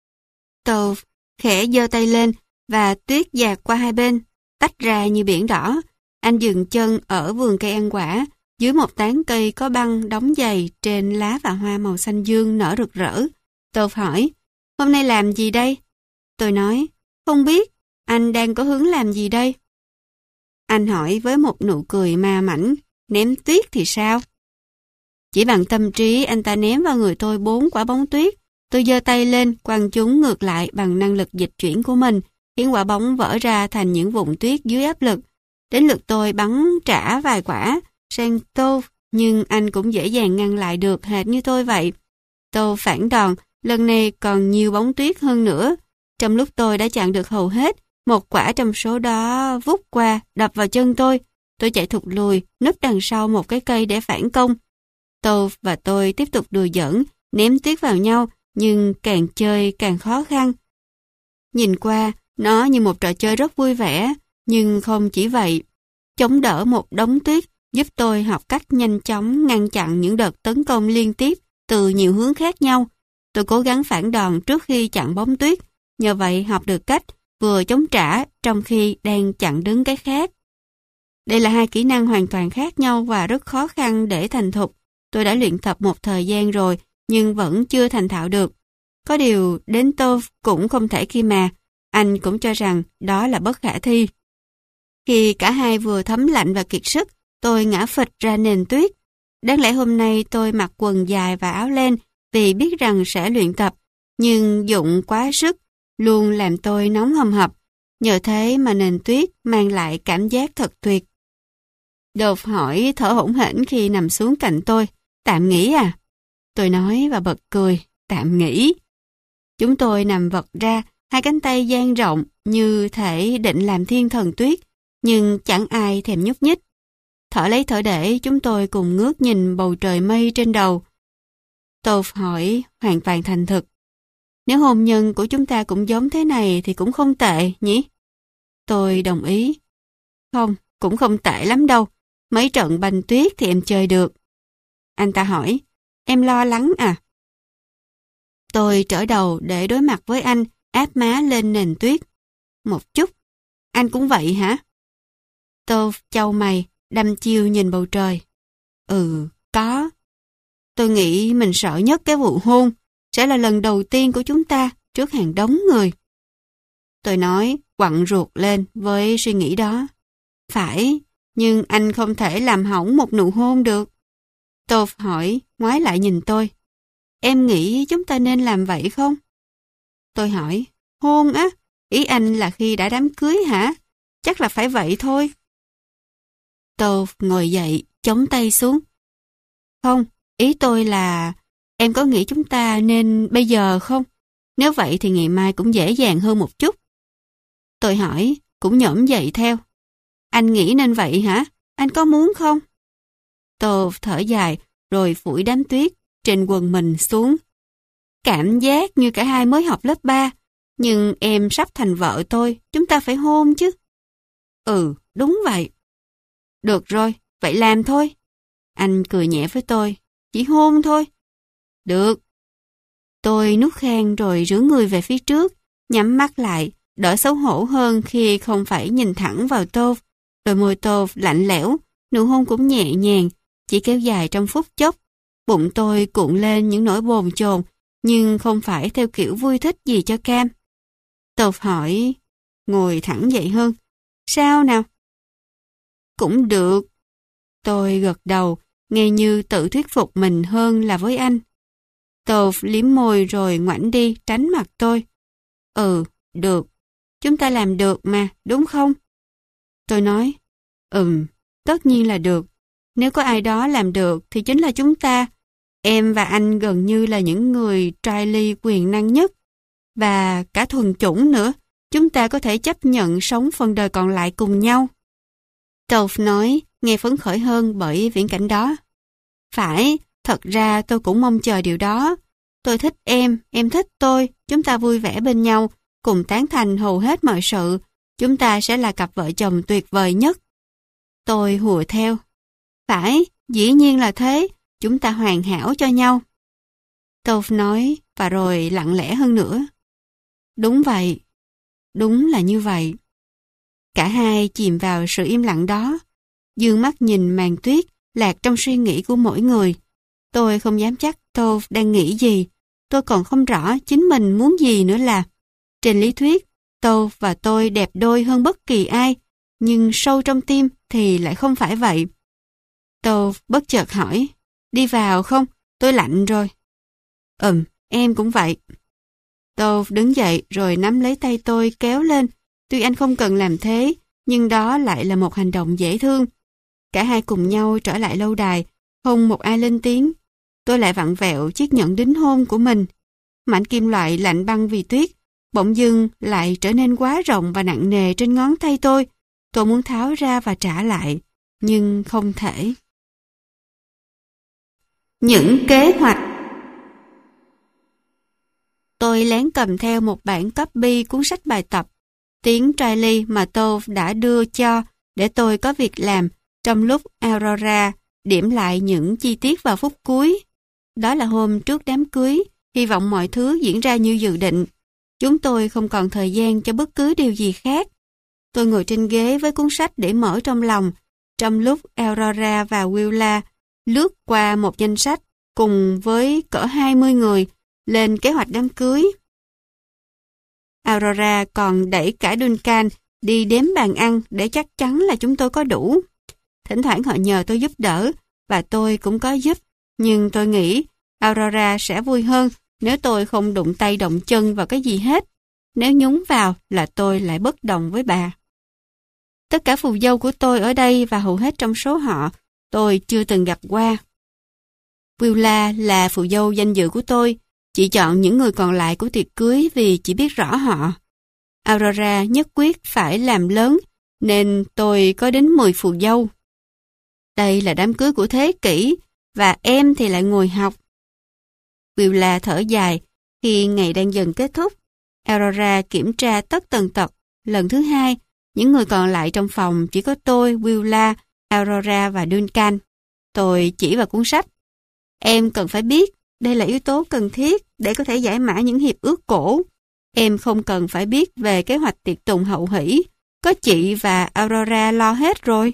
S1: Tô khẽ giơ tay lên và tuyết dạt qua hai bên, tách ra như biển đỏ. Anh dừng chân ở vườn cây ăn quả, dưới một tán cây có băng đóng dày trên lá và hoa màu xanh dương nở rực rỡ. Tô hỏi, hôm nay làm gì đây? Tôi nói, không biết, anh đang có hứng làm gì đây? Anh hỏi với một nụ cười ma mãnh, ném tuyết thì sao? Chỉ bằng tâm trí anh ta ném vào người tôi 4 quả bóng tuyết. Tôi giơ tay lên, quăng chúng ngược lại bằng năng lực dịch chuyển của mình, khiến quả bóng vỡ ra thành những vụn tuyết dưới áp lực. Đến lượt tôi bắn trả vài quả sang Tô, nhưng anh cũng dễ dàng ngăn lại được hệt như tôi vậy. Tô phản đòn, lần này còn nhiều bóng tuyết hơn nữa. Trong lúc tôi đã chặn được hầu hết, một quả trong số đó vút qua, đập vào chân tôi. Tôi chạy thụt lùi, núp đằng sau một cái cây để phản công. Tô và tôi tiếp tục đùa giỡn, ném tuyết vào nhau, nhưng càng chơi càng khó khăn. Nhìn qua, nó như một trò chơi rất vui vẻ, nhưng không chỉ vậy. Chống đỡ một đống tuyết giúp tôi học cách nhanh chóng ngăn chặn những đợt tấn công liên tiếp từ nhiều hướng khác nhau. Tôi cố gắng phản đòn trước khi chặn bóng tuyết, nhờ vậy học được cách vừa chống trả trong khi đang chặn đứng cái khác. Đây là hai kỹ năng hoàn toàn khác nhau và rất khó khăn để thành thục. Tôi đã luyện tập một thời gian rồi, nhưng vẫn chưa thành thạo được. Có điều đến Tô cũng không thể khi mà, anh cũng cho rằng đó là bất khả thi. Khi cả hai vừa thấm lạnh và kiệt sức, tôi ngã phịch ra nền tuyết. Đáng lẽ hôm nay tôi mặc quần dài và áo len vì biết rằng sẽ luyện tập, nhưng dụng quá sức, luôn làm tôi nóng hầm hập. Nhờ thế mà nền tuyết mang lại cảm giác thật tuyệt. Dove hỏi thở hổn hển khi nằm xuống cạnh tôi. Tạm nghỉ à? Tôi nói và bật cười. Tạm nghỉ. Chúng tôi nằm vật ra, hai cánh tay dang rộng như thể định làm thiên thần tuyết, nhưng chẳng ai thèm nhúc nhích. Thở lấy thở để, chúng tôi cùng ngước nhìn bầu trời mây trên đầu. Dove hỏi hoàn toàn thành thực. Nếu hôn nhân của chúng ta cũng giống thế này thì cũng không tệ, nhỉ? Tôi đồng ý. Không, cũng không tệ lắm đâu. Mấy trận banh tuyết thì em chơi được. Anh ta hỏi, em lo lắng à? Tôi trở đầu để đối mặt với anh, áp má lên nền tuyết. Một chút. Anh cũng vậy hả? Tôi chau mày, đăm chiêu nhìn bầu trời. Có. Tôi nghĩ mình sợ nhất cái vụ hôn sẽ là lần đầu tiên của chúng ta trước hàng đống người. Tôi nói, quặn ruột lên với suy nghĩ đó. Phải, nhưng anh không thể làm hỏng một nụ hôn được. Tove hỏi, ngoái lại nhìn tôi. Em nghĩ chúng ta nên làm vậy không? Tôi hỏi, hôn á? Ý anh là khi đã đám cưới hả? Chắc là phải vậy thôi. Tove ngồi dậy, chống tay xuống. Không, ý tôi là em có nghĩ chúng ta nên bây giờ không? Nếu vậy thì ngày mai cũng dễ dàng hơn một chút. Tôi hỏi, cũng nhổm dậy theo. Anh nghĩ nên vậy hả? Anh có muốn không? Tove thở dài rồi phủi đám tuyết trên quần mình xuống. Cảm giác như cả hai mới học lớp 3, nhưng em sắp thành vợ tôi, chúng ta phải hôn chứ. Đúng vậy. Được rồi, vậy làm thôi. Anh cười nhẹ với tôi, chỉ hôn thôi. Được. Tôi nuốt khan rồi rửa người về phía trước, nhắm mắt lại, đỡ xấu hổ hơn khi không phải nhìn thẳng vào Tove. Đôi môi Tove lạnh lẽo, nụ hôn cũng nhẹ nhàng, chỉ kéo dài trong phút chốc. Bụng tôi cuộn lên những nỗi bồn chồn, nhưng không phải theo kiểu vui thích gì cho cam. Tove hỏi, ngồi thẳng dậy hơn. Sao nào? Cũng được. Tôi gật đầu, nghe như tự thuyết phục mình hơn là với anh. Tove liếm môi rồi ngoảnh đi tránh mặt tôi. Được. Chúng ta làm được mà, đúng không? Tôi nói, tất nhiên là được. Nếu có ai đó làm được thì chính là chúng ta. Em và anh gần như là những người trai ly quyền năng nhất. Và cả thuần chủng nữa. Chúng ta có thể chấp nhận sống phần đời còn lại cùng nhau. Tove nói, nghe phấn khởi hơn bởi viễn cảnh đó. Phải, thật ra tôi cũng mong chờ điều đó. Tôi thích em thích tôi, chúng ta vui vẻ bên nhau, cùng tán thành hầu hết mọi sự. Chúng ta sẽ là cặp vợ chồng tuyệt vời nhất. Tôi hùa theo. Phải, dĩ nhiên là thế, chúng ta hoàn hảo cho nhau. Tove nói, và rồi lặng lẽ hơn nữa. Đúng vậy, đúng là như vậy. Cả hai chìm vào sự im lặng đó. Dương mắt nhìn màn tuyết, lạc trong suy nghĩ của mỗi người. Tôi không dám chắc Tove đang nghĩ gì. Tôi còn không rõ chính mình muốn gì nữa là. Trên lý thuyết, Tove và tôi đẹp đôi hơn bất kỳ ai, nhưng sâu trong tim thì lại không phải vậy. Tove bất chợt hỏi, đi vào không? Tôi lạnh rồi. Em cũng vậy. Tove đứng dậy rồi nắm lấy tay tôi kéo lên. Tuy anh không cần làm thế, nhưng đó lại là một hành động dễ thương. Cả hai cùng nhau trở lại lâu đài, không một ai lên tiếng. Tôi lại vặn vẹo chiếc nhẫn đính hôn của mình. Mảnh kim loại lạnh băng vì tuyết, bỗng dưng lại trở nên quá rộng và nặng nề trên ngón tay tôi. Tôi muốn tháo ra và trả lại, nhưng không thể. Những kế hoạch. Tôi lén cầm theo một bản copy cuốn sách bài tập tiếng Riley mà Tove đã đưa cho để tôi có việc làm trong lúc Aurora điểm lại những chi tiết vào phút cuối. Đó là hôm trước đám cưới, hy vọng mọi thứ diễn ra như dự định. Chúng tôi không còn thời gian cho bất cứ điều gì khác. Tôi ngồi trên ghế với cuốn sách để mở trong lòng, trong lúc Aurora và Willa lướt qua một danh sách cùng với cỡ 20 người lên kế hoạch đám cưới. Aurora còn đẩy cả Duncan đi đếm bàn ăn để chắc chắn là chúng tôi có đủ. thỉnh thoảng họ nhờ tôi giúp đỡ, và tôi cũng có giúp. Nhưng tôi nghĩ Aurora sẽ vui hơn nếu tôi không đụng tay động chân vào cái gì hết. Nếu nhúng vào là tôi lại bất đồng với bà. Tất cả phù dâu của tôi ở đây và hầu hết trong số họ tôi chưa từng gặp qua. Willa là phù dâu danh dự của tôi. Chị chọn những người còn lại của tiệc cưới vì chị biết rõ họ. Aurora nhất quyết phải làm lớn, nên tôi có đến 10 phù dâu. Đây là đám cưới của thế kỷ, và em thì lại ngồi học. Willa thở dài khi ngày đang dần kết thúc. Aurora kiểm tra tất tần tật. Lần thứ hai, những người còn lại trong phòng chỉ có tôi, Willa, Aurora và Duncan. Tôi chỉ vào cuốn sách. Em cần phải biết, đây là yếu tố cần thiết để có thể giải mã những hiệp ước cổ. Em không cần phải biết về kế hoạch tiệc tùng hậu hỷ. Có chị và Aurora lo hết rồi.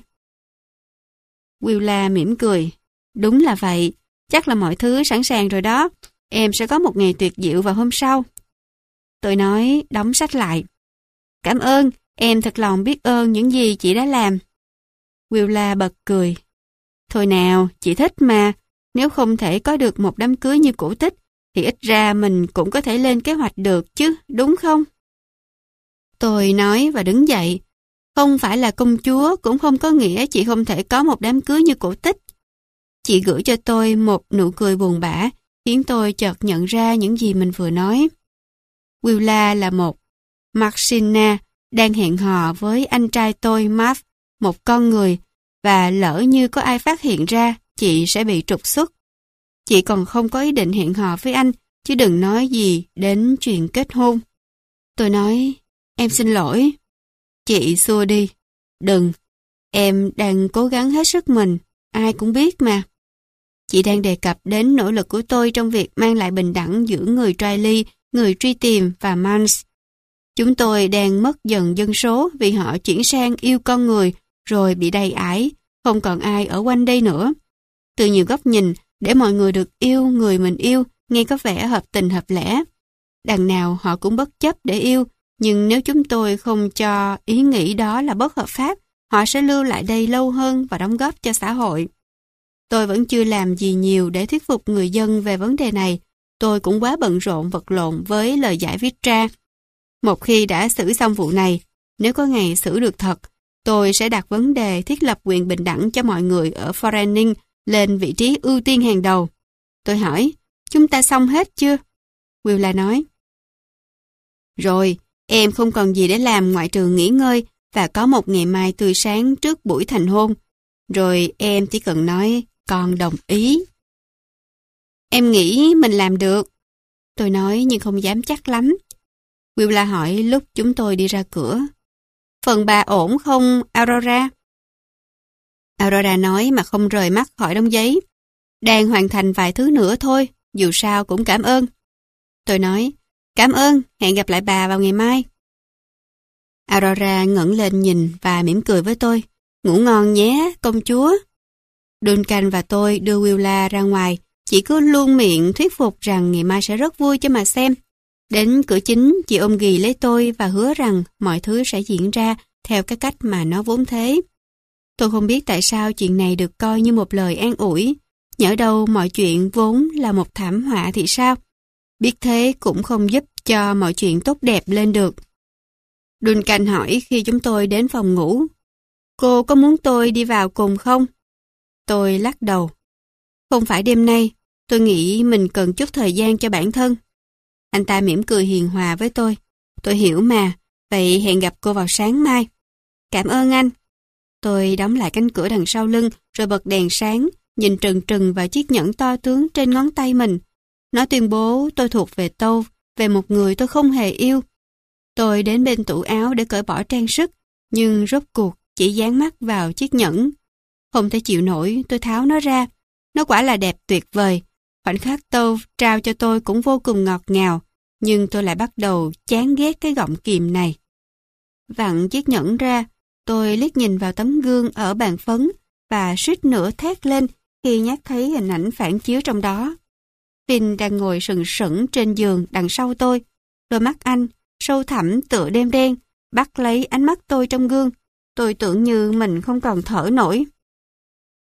S1: Willa mỉm cười. Đúng là vậy. Chắc là mọi thứ sẵn sàng rồi đó. Em sẽ có một ngày tuyệt diệu vào hôm sau. Tôi nói, đóng sách lại. Cảm ơn, em thật lòng biết ơn những gì chị đã làm. Willa bật cười. Thôi nào, chị thích mà. Nếu không thể có được một đám cưới như cổ tích, thì ít ra mình cũng có thể lên kế hoạch được chứ, đúng không? Tôi nói và đứng dậy. Không phải là công chúa, cũng không có nghĩa chị không thể có một đám cưới như cổ tích. Chị gửi cho tôi một nụ cười buồn bã, khiến tôi chợt nhận ra những gì mình vừa nói. Willa là một Maxina đang hẹn hò với anh trai tôi Marv, một con người, và lỡ như có ai phát hiện ra, chị sẽ bị trục xuất. Chị còn không có ý định hẹn hò với anh, chứ đừng nói gì đến chuyện kết hôn. Tôi nói, em xin lỗi. Chị xua đi. Đừng, em đang cố gắng hết sức mình, ai cũng biết mà. Chị đang đề cập đến nỗ lực của tôi trong việc mang lại bình đẳng giữa người Triley, người truy tìm và Mans. Chúng tôi đang mất dần dân số vì họ chuyển sang yêu con người rồi bị đầy ải, không còn ai ở quanh đây nữa. Từ nhiều góc nhìn, để mọi người được yêu người mình yêu nghe có vẻ hợp tình hợp lẽ. Đằng nào họ cũng bất chấp để yêu, nhưng nếu chúng tôi không cho ý nghĩ đó là bất hợp pháp, họ sẽ lưu lại đây lâu hơn và đóng góp cho xã hội. Tôi vẫn chưa làm gì nhiều để thuyết phục người dân về vấn đề này. Tôi cũng quá bận rộn vật lộn với lời giải viết ra. Một khi đã xử xong vụ này, nếu có ngày xử được thật, tôi sẽ đặt vấn đề thiết lập quyền bình đẳng cho mọi người ở Forening lên vị trí ưu tiên hàng đầu. Tôi hỏi, chúng ta xong hết chưa? Willa nói. Rồi, em không còn gì để làm ngoại trừ nghỉ ngơi và có một ngày mai tươi sáng trước buổi thành hôn. Rồi em chỉ cần nói, con đồng ý. Em nghĩ mình làm được. Tôi nói nhưng không dám chắc lắm. Willa hỏi lúc chúng tôi đi ra cửa. Phần bà ổn không, Aurora? Aurora nói mà không rời mắt khỏi đống giấy. Đang hoàn thành vài thứ nữa thôi, dù sao cũng cảm ơn. Tôi nói, cảm ơn, hẹn gặp lại bà vào ngày mai. Aurora ngẩng lên nhìn và mỉm cười với tôi. Ngủ ngon nhé, công chúa. Duncan và tôi đưa Willa ra ngoài, chị cứ luôn miệng thuyết phục rằng ngày mai sẽ rất vui cho mà xem. Đến cửa chính, chị ôm ghì lấy tôi và hứa rằng mọi thứ sẽ diễn ra theo cái cách mà nó vốn thế. Tôi không biết tại sao chuyện này được coi như một lời an ủi. Nhỡ đâu mọi chuyện vốn là một thảm họa thì sao? Biết thế cũng không giúp cho mọi chuyện tốt đẹp lên được. Duncan hỏi khi chúng tôi đến phòng ngủ. Cô có muốn tôi đi vào cùng không? Tôi lắc đầu. Không phải đêm nay, tôi nghĩ mình cần chút thời gian cho bản thân. Anh ta mỉm cười hiền hòa với tôi. Tôi hiểu mà, vậy hẹn gặp cô vào sáng mai. Cảm ơn anh. Tôi đóng lại cánh cửa đằng sau lưng rồi bật đèn sáng, nhìn trừng trừng vào chiếc nhẫn to tướng trên ngón tay mình. Nó tuyên bố tôi thuộc về Tove, về một người tôi không hề yêu. Tôi đến bên tủ áo để cởi bỏ trang sức, nhưng rốt cuộc chỉ dán mắt vào chiếc nhẫn. Không thể chịu nổi, tôi tháo nó ra. Nó quả là đẹp tuyệt vời. Khoảnh khắc Tove trao cho tôi cũng vô cùng ngọt ngào, nhưng tôi lại bắt đầu chán ghét cái gọng kìm này. Vặn chiếc nhẫn ra, tôi liếc nhìn vào tấm gương ở bàn phấn và suýt nữa thét lên khi nhắc thấy hình ảnh phản chiếu trong đó. Finn đang ngồi sừng sững trên giường đằng sau tôi. Đôi mắt anh, sâu thẳm tựa đêm đen, bắt lấy ánh mắt tôi trong gương. Tôi tưởng như mình không còn thở nổi.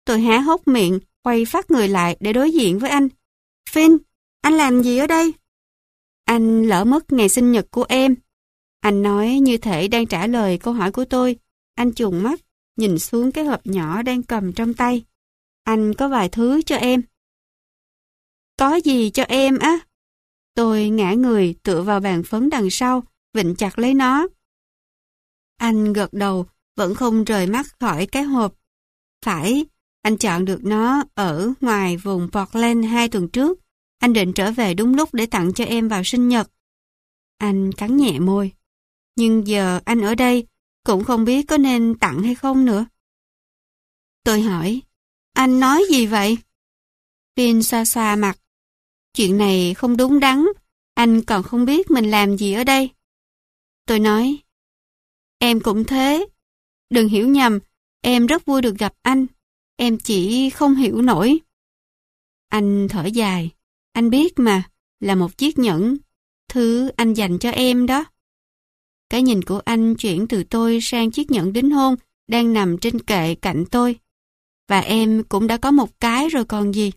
S1: Tôi há hốc miệng, quay phát người lại để đối diện với anh. Finn, anh làm gì ở đây? Anh lỡ mất ngày sinh nhật của em. Anh nói như thể đang trả lời câu hỏi của tôi. Anh trùng mắt, nhìn xuống cái hộp nhỏ đang cầm trong tay. Anh có vài thứ cho em. Có gì cho em á? Tôi ngã người tựa vào bàn phấn đằng sau, vịn chặt lấy nó. Anh gật đầu, vẫn không rời mắt khỏi cái hộp. Phải, anh chọn được nó ở ngoài vùng Portland 2 tuần trước. Anh định trở về đúng lúc để tặng cho em vào sinh nhật. Anh cắn nhẹ môi. Nhưng giờ anh ở đây, cũng không biết có nên tặng hay không nữa. Tôi hỏi, anh nói gì vậy? Finn xoa xoa mặt. Chuyện này không đúng đắn, anh còn không biết mình làm gì ở đây. Tôi nói, em cũng thế. Đừng hiểu nhầm, em rất vui được gặp anh. Em chỉ không hiểu nổi. Anh thở dài. Anh biết mà, là một chiếc nhẫn. Thứ anh dành cho em đó. Cái nhìn của anh chuyển từ tôi sang chiếc nhẫn đính hôn đang nằm trên kệ cạnh tôi. Và em cũng đã có một cái rồi còn gì.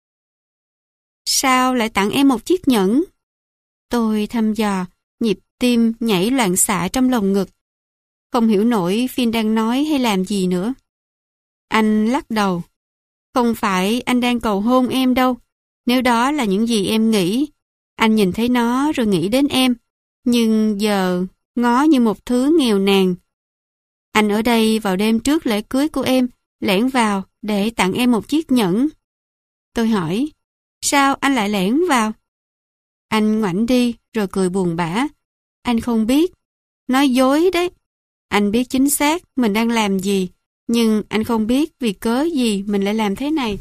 S1: Sao lại tặng em một chiếc nhẫn? Tôi thăm dò, nhịp tim nhảy loạn xạ trong lồng ngực. Không hiểu nổi Finn đang nói hay làm gì nữa. Anh lắc đầu. Không phải anh đang cầu hôn em đâu. Nếu đó là những gì em nghĩ, anh nhìn thấy nó rồi nghĩ đến em. Nhưng giờ ngó như một thứ nghèo nàn. Anh ở đây vào đêm trước lễ cưới của em, lẻn vào để tặng em một chiếc nhẫn. Tôi hỏi, sao anh lại lẻn vào? Anh ngoảnh đi rồi cười buồn bã. Anh không biết. Nói dối đấy. Anh biết chính xác mình đang làm gì, nhưng anh không biết vì cớ gì mình lại làm thế này.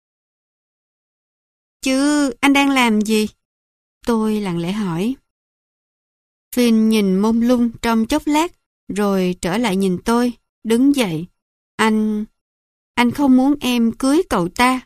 S1: Chứ anh đang làm gì? Tôi lặng lẽ hỏi. Finn nhìn mông lung trong chốc lát, rồi trở lại nhìn tôi, đứng dậy. Anh không muốn em cưới cậu ta.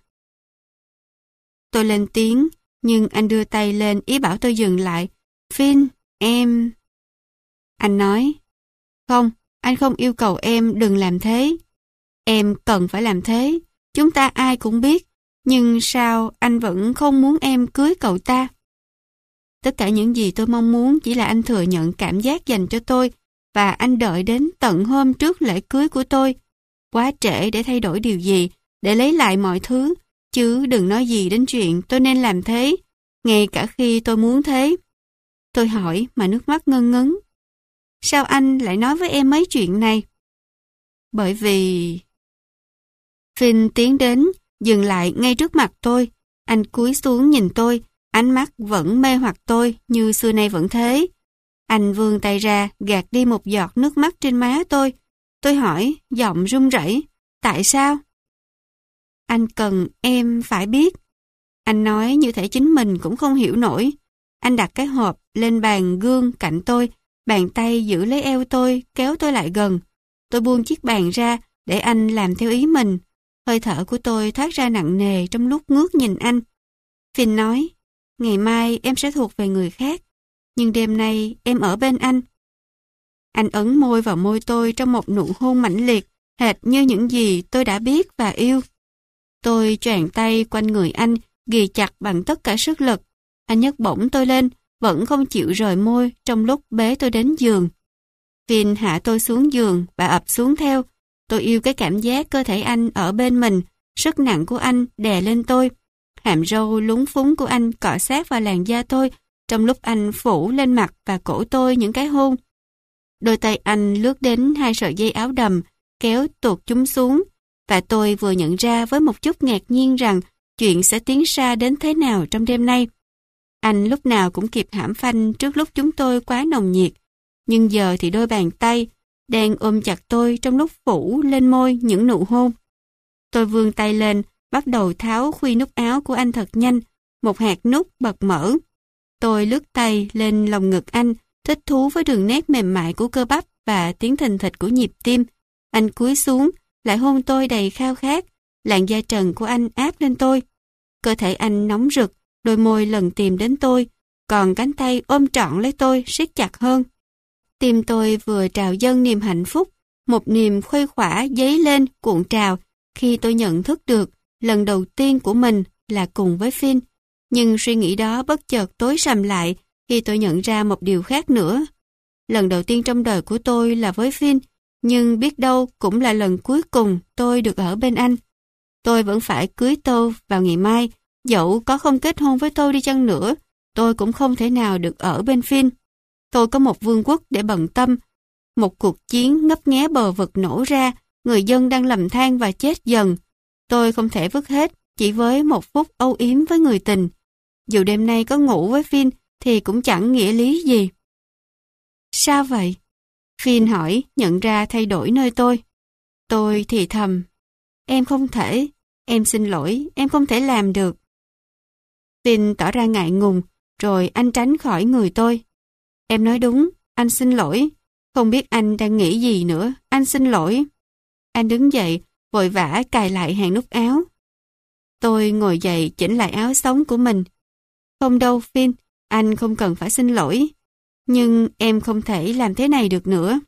S1: Tôi lên tiếng, nhưng anh đưa tay lên ý bảo tôi dừng lại. Finn, em... Anh nói, không, anh không yêu cầu em đừng làm thế. Em cần phải làm thế, chúng ta ai cũng biết. Nhưng sao anh vẫn không muốn em cưới cậu ta? Tất cả những gì tôi mong muốn chỉ là anh thừa nhận cảm giác dành cho tôi và anh đợi đến tận hôm trước lễ cưới của tôi. Quá trễ để thay đổi điều gì, để lấy lại mọi thứ, chứ đừng nói gì đến chuyện tôi nên làm thế, ngay cả khi tôi muốn thế. Tôi hỏi mà nước mắt ngân ngấn. Sao anh lại nói với em mấy chuyện này? Bởi vì... Finn tiến đến, dừng lại ngay trước mặt tôi. Anh cúi xuống nhìn tôi, ánh mắt vẫn mê hoặc tôi như xưa nay vẫn thế. Anh vươn tay ra, gạt đi một giọt nước mắt trên má tôi. Tôi hỏi, giọng run rẩy, tại sao? Anh cần em phải biết. Anh nói như thể chính mình cũng không hiểu nổi. Anh đặt cái hộp lên bàn gương cạnh tôi, bàn tay giữ lấy eo tôi, kéo tôi lại gần. Tôi buông chiếc bàn ra để anh làm theo ý mình. Hơi thở của tôi thoát ra nặng nề trong lúc ngước nhìn anh. Finn nói, ngày mai em sẽ thuộc về người khác, nhưng đêm nay em ở bên anh. Anh ấn môi vào môi tôi trong một nụ hôn mãnh liệt, hệt như những gì tôi đã biết và yêu. Tôi choàng tay quanh người anh, ghì chặt bằng tất cả sức lực. Anh nhấc bổng tôi lên, vẫn không chịu rời môi trong lúc bế tôi đến giường. Finn hạ tôi xuống giường và ập xuống theo. Tôi yêu cái cảm giác cơ thể anh ở bên mình, sức nặng của anh đè lên tôi. Hàm râu lúng phúng của anh cọ sát vào làn da tôi trong lúc anh phủ lên mặt và cổ tôi những cái hôn. Đôi tay anh lướt đến hai sợi dây áo đầm, kéo tuột chúng xuống, và tôi vừa nhận ra với một chút ngạc nhiên rằng chuyện sẽ tiến xa đến thế nào trong đêm nay. Anh lúc nào cũng kịp hãm phanh trước lúc chúng tôi quá nồng nhiệt, nhưng giờ thì đôi bàn tay đang ôm chặt tôi trong lúc phủ lên môi những nụ hôn. Tôi vươn tay lên, bắt đầu tháo khuy nút áo của anh thật nhanh, một hạt nút bật mở. Tôi lướt tay lên lồng ngực anh, thích thú với đường nét mềm mại của cơ bắp và tiếng thình thịch của nhịp tim. Anh cúi xuống, lại hôn tôi đầy khao khát, làn da trần của anh áp lên tôi. Cơ thể anh nóng rực, đôi môi lần tìm đến tôi, còn cánh tay ôm trọn lấy tôi siết chặt hơn. Tim tôi vừa trào dâng niềm hạnh phúc, một niềm khuây khỏa dấy lên cuộn trào, khi tôi nhận thức được lần đầu tiên của mình là cùng với Finn. Nhưng suy nghĩ đó bất chợt tối sầm lại khi tôi nhận ra một điều khác nữa. Lần đầu tiên trong đời của tôi là với Finn, nhưng biết đâu cũng là lần cuối cùng tôi được ở bên anh. Tôi vẫn phải cưới tôi vào ngày mai, dẫu có không kết hôn với tôi đi chăng nữa, tôi cũng không thể nào được ở bên Finn. Tôi có một vương quốc để bận tâm. Một cuộc chiến ngấp nghé bờ vực nổ ra, người dân đang lầm than và chết dần. Tôi không thể vứt hết chỉ với một phút âu yếm với người tình. Dù đêm nay có ngủ với Finn thì cũng chẳng nghĩa lý gì. Sao vậy? Finn hỏi, nhận ra thay đổi nơi tôi. Tôi thì thầm. Em không thể. Em xin lỗi, em không thể làm được. Finn tỏ ra ngại ngùng, rồi anh tránh khỏi người tôi. Em nói đúng, anh xin lỗi. Không biết anh đang nghĩ gì nữa, anh xin lỗi. Anh đứng dậy, vội vã cài lại hàng nút áo. Tôi ngồi dậy chỉnh lại áo sống của mình. Không đâu Finn, anh không cần phải xin lỗi. Nhưng em không thể làm thế này được nữa.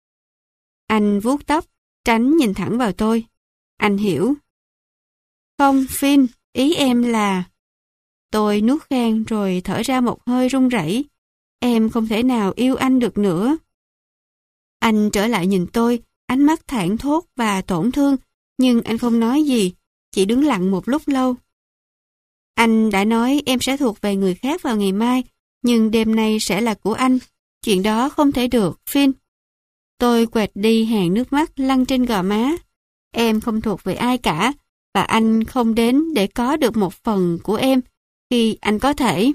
S1: Anh vuốt tóc, tránh nhìn thẳng vào tôi. Anh hiểu. Không Finn, ý em là... Tôi nuốt khan rồi thở ra một hơi run rẩy. Em không thể nào yêu anh được nữa. Anh trở lại nhìn tôi, ánh mắt thảng thốt và tổn thương, nhưng anh không nói gì, chỉ đứng lặng một lúc lâu. Anh đã nói em sẽ thuộc về người khác vào ngày mai, nhưng đêm nay sẽ là của anh. Chuyện đó không thể được, Finn. Tôi quẹt đi hàng nước mắt lăn trên gò má. Em không thuộc về ai cả, và anh không đến để có được một phần của em, khi anh có thể.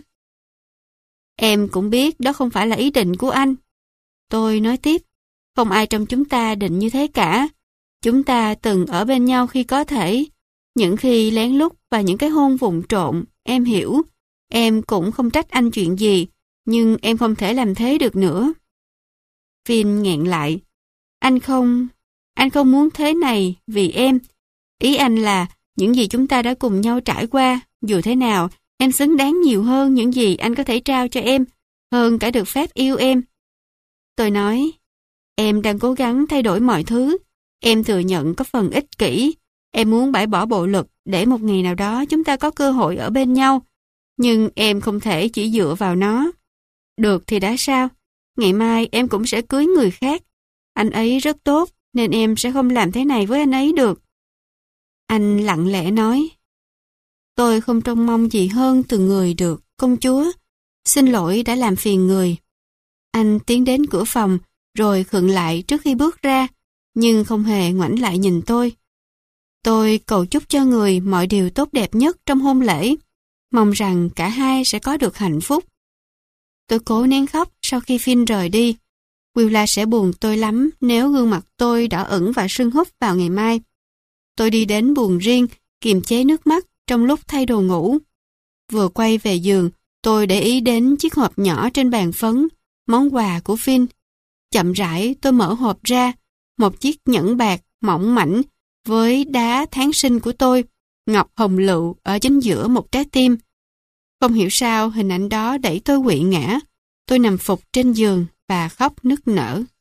S1: Em cũng biết đó không phải là ý định của anh. Tôi nói tiếp, không ai trong chúng ta định như thế cả. Chúng ta từng ở bên nhau khi có thể, những khi lén lút và những cái hôn vụng trộn, em hiểu. Em cũng không trách anh chuyện gì, nhưng em không thể làm thế được nữa. Finn nghẹn lại. Anh không muốn thế này vì em. Ý anh là những gì chúng ta đã cùng nhau trải qua, dù thế nào, em xứng đáng nhiều hơn những gì anh có thể trao cho em, hơn cả được phép yêu em. Tôi nói, em đang cố gắng thay đổi mọi thứ. Em thừa nhận có phần ích kỷ. Em muốn bãi bỏ bộ luật để một ngày nào đó chúng ta có cơ hội ở bên nhau. Nhưng em không thể chỉ dựa vào nó. Được thì đã sao? Ngày mai em cũng sẽ cưới người khác. Anh ấy rất tốt, nên em sẽ không làm thế này với anh ấy được. Anh lặng lẽ nói. Tôi không trông mong gì hơn từ người được, công chúa. Xin lỗi đã làm phiền người. Anh tiến đến cửa phòng, rồi khựng lại trước khi bước ra, nhưng không hề ngoảnh lại nhìn tôi. Tôi cầu chúc cho người mọi điều tốt đẹp nhất trong hôn lễ, mong rằng cả hai sẽ có được hạnh phúc. Tôi cố nén khóc sau khi Finn rời đi. Willa sẽ buồn tôi lắm nếu gương mặt tôi đỏ ửng và sưng húp vào ngày mai. Tôi đi đến buồng riêng, kiềm chế nước mắt trong lúc thay đồ ngủ. Vừa quay về giường, tôi để ý đến chiếc hộp nhỏ trên bàn phấn, món quà của Finn. Chậm rãi tôi mở hộp ra, một chiếc nhẫn bạc mỏng mảnh với đá tháng sinh của tôi, ngọc hồng lựu ở chính giữa một trái tim. Không hiểu sao hình ảnh đó đẩy tôi quỵ ngã. Tôi nằm phục trên giường và khóc nức nở.